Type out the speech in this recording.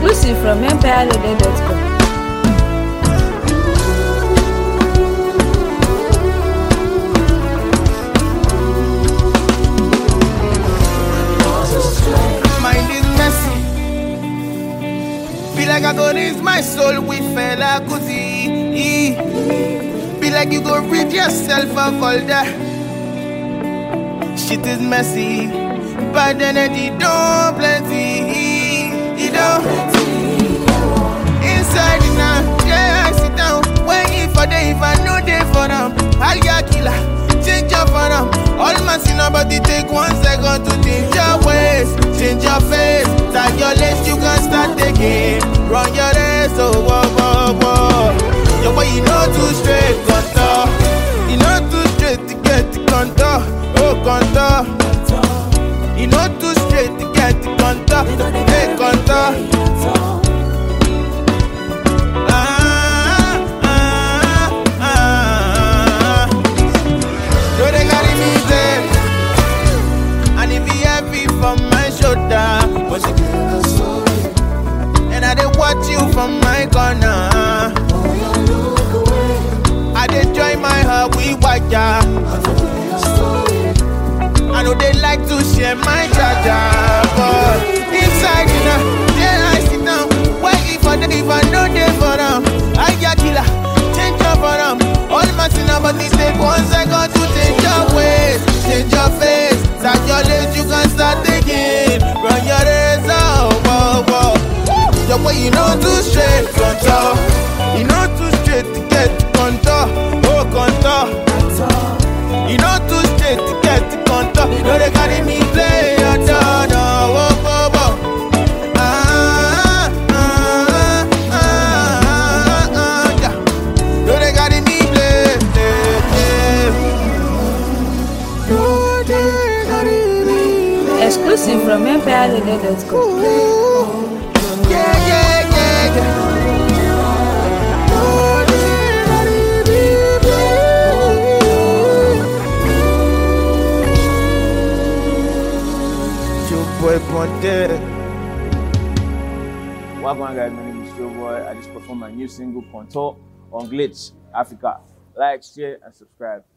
Exclusive from EmpireLoaded.com. Be like I go rinse my soul with Fela Kuti. Be like you go rid yourself of all that. Shit is messy, bad energy don't plenty. It don't inside it now. Yeah, I sit down. Waiting for day if I know day for them. I'll get killer, change your for them. All my sin about it take 1 second to change your ways, change your face. Tag your list, you can start again. Run your race, oh, whoa, whoa, whoa. Your way, you know too straight, contour. You know too straight to get the contour, oh, contour. You know too straight to get the contour, hey, contour. Do they carry me there? And if he heavy from my shoulder, was it? And I dey watch you from my corner. I dey join my heart with Waja. I know they like to share my charger, but inside you know, there I sit down, waiting for them. If I know they for them, I get killer, change your for them. All my sin about this take 1 second to change your ways, change your face. Tag your legs, you can start again. Run your race, oh, whoa, whoa. Your way, you know too straight, contour. You know too straight to get contour, oh, contour. You know too straight to get the contour. No, they carry me play your turn, oh, oh, oh, oh. Yeah. No, they carry me play, No, they carry me. Exclusive from EmpireLoaded.com. Yeah, yeah, yeah, yeah. Welcome guys, my name is Joe Boy. I just performed my new single Contour on Glitch Africa. Like, share, and subscribe.